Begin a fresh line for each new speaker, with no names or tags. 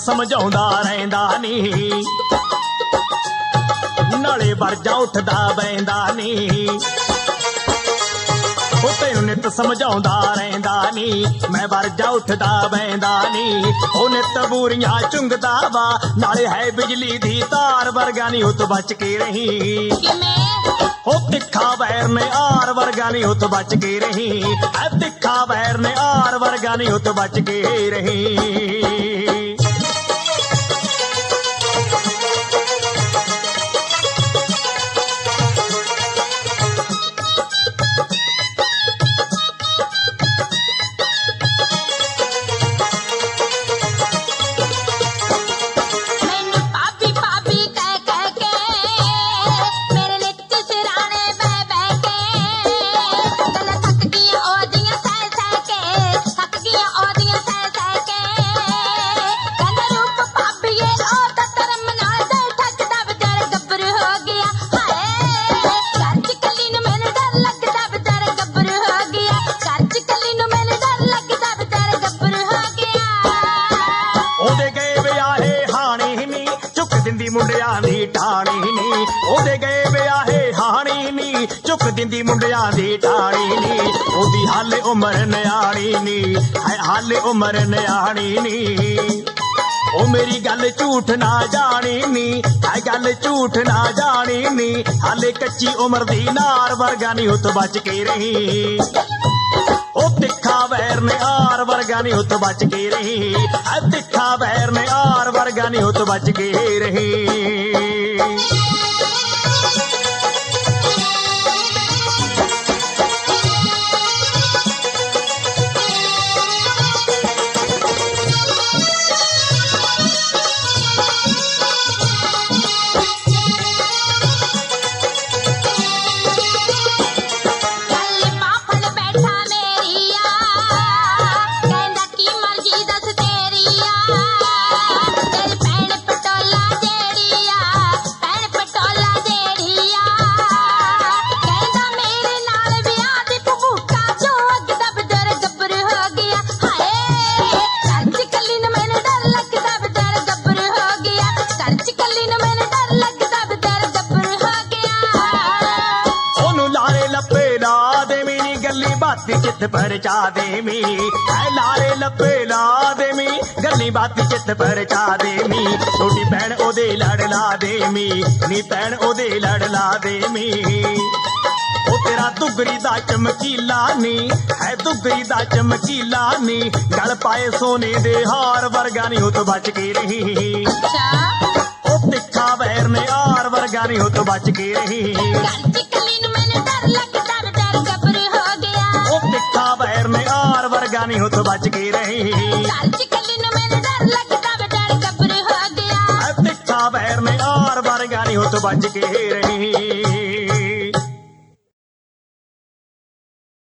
ਸਮਝਾਉਂਦਾ ਰਹਿੰਦਾ ਨੀ, ਨਾਲੇ ਵਰਜਾ ਉੱਠਦਾ ਬੈਂਦਾ ਨੀ। ਉਹ ਤੈਨੂੰ ਨਿੱਤ ਸਮਝਾਉਂਦਾ ਰਹਿੰਦਾ ਨੀ, ਮੈਂ ਵਰਜਾ ਉੱਠਦਾ ਬੈਂਦਾ ਨੀ। ਉਹ ਨਿੱਤ ਬੂਰੀਆਂ ਚੁੰਗਦਾ ਵਾ, ਨਾਲੇ ਹੈ ਬਿਜਲੀ ਦੀ ਤਾਰ ਵਰਗਾ ਨੀ, ਉਹ ਤੋਂ ਬਚ ਕੇ ਰਹੀ। ਉਹ ਤਿੱਖਾ ਵੈਰ ਨੇ ਆਰ ਵਰਗਾ ਨੀ, ਉਹ ਤੋਂ ਬਚ ਕੇ ਰਹੀ। ਐ ਤਿੱਖਾ ਵੈਰ ਨੇ ਆਰ ਵਰਗਾ ਨੀ, ਉਹ ਤੋਂ ਬਚ ਕੇ ਰਹੀ। ਮੁੰਡਿਆਂ ਦੀ ਟਾਣੀ ਨੀ, ਉਹਦੇ ਗਏ ਵਿਆਹੇ ਹਾਣੀ ਨੀ, ਚੁੱਕ ਦਿੰਦੀ ਮੁੰਡਿਆਂ ਦੀ ਟਾਣੀ ਨੀ। ਉਹਦੀ ਹਾਲੇ ਉਮਰ ਨਿਆਣੀ ਨੀ, ਹੈ ਹਾਲੇ ਉਮਰ ਨਿਆਣੀ ਨੀ। ਉਹ ਮੇਰੀ ਗੱਲ ਝੂਠ ਨਾ ਜਾਣੀ ਨੀ, ਹੈ ਗੱਲ ਝੂਠ ਨਾ ਜਾਣੀ ਨੀ। ਹਾਲੇ ਕੱਚੀ ਉਮਰ ਦੀ ਨਾਰ ਵਰਗਾ ਨੀ, ਉਹ ਤੋਂ ਬਚ ਕੇ ਰਹੀ। ਉਹ ਤਿੱਖਾ ਵੈਰ ਨੇ ਆਰ ਵਰਗਾ ਨੀ, ਉਹ ਤੋਂ ਬਚ ਕੇ ਰਹੀ। ਐ ਤਿੱਖਾ ਵੈਰ ਨੇ ਆਰ ਵਰਗਾ ਨੀ, ਉਹ ਤੋਂ ਬਚ ਕੇ ਰਹੀ। चित परचा देमी, लारे लपे ला देमी, गली बाती चित परचा देमी। छोटी भैन ओदे लड़ ला देमी, नी भैन ओदे लड़ ला देमी। ओ तेरा दुगरी दा चमकीला नी, है दुगरी दा चमकीला नी। गल पाए सोने दे हार वरगा नी, हो तो बच के रही। ओ तिखा वैर ने हार वरगा नी, हो तो बच के रही। तिखा वैर ने आर वरगा नी, हो तो बच के रही। तिखा वैर ने आर वरगा नी, हो तो बच के रही।